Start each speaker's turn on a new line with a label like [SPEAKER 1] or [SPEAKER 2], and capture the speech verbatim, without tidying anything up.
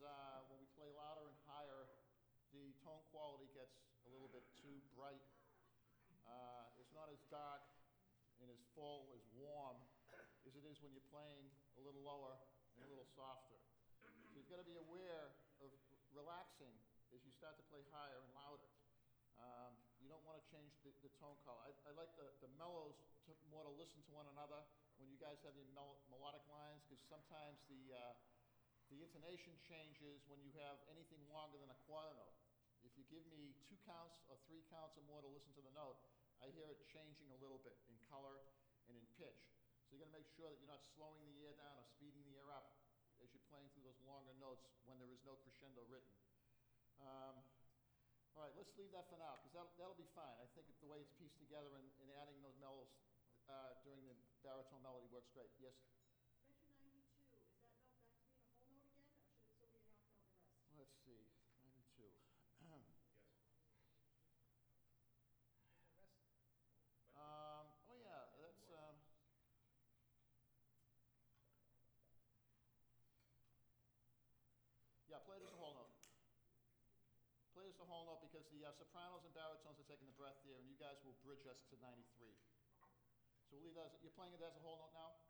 [SPEAKER 1] uh, when we play louder and higher, the tone quality gets a little bit too bright. Uh, it's not as dark and as full, as warm as it is when you're playing a little lower and a little softer. So you've got to be aware of relaxing as you start to play higher and louder. Um, you don't want to change the, the tone color. I, I like the, the mellows to, more to listen to one another when you guys have your mel melodic lines, because sometimes the, uh, the intonation changes when you have anything longer than a quarter note. If you give me two counts or three counts or more to listen to the note, I hear it changing a little bit in color and in pitch. So you're going to make sure that you're not slowing the air down or speeding the air up as you're playing through those longer notes when there is no crescendo written. Um, all right, let's leave that for now, because that'll, that'll be fine. I think the way it's pieced together and, and adding those mellows uh, during the baritone melody works great. Yes?
[SPEAKER 2] Measure ninety-two, is that note back to being a whole note again, or should it still be a half note and rest?
[SPEAKER 1] Let's see, ninety-two.
[SPEAKER 3] Yes.
[SPEAKER 2] Rest.
[SPEAKER 1] Um, oh yeah, that's, um, yeah, play it as a whole note. Play it as a whole note because the uh, sopranos and baritones are taking the breath there, and you guys will bridge us to ninety-three. So we'll leave that as, you're playing it as a whole note now?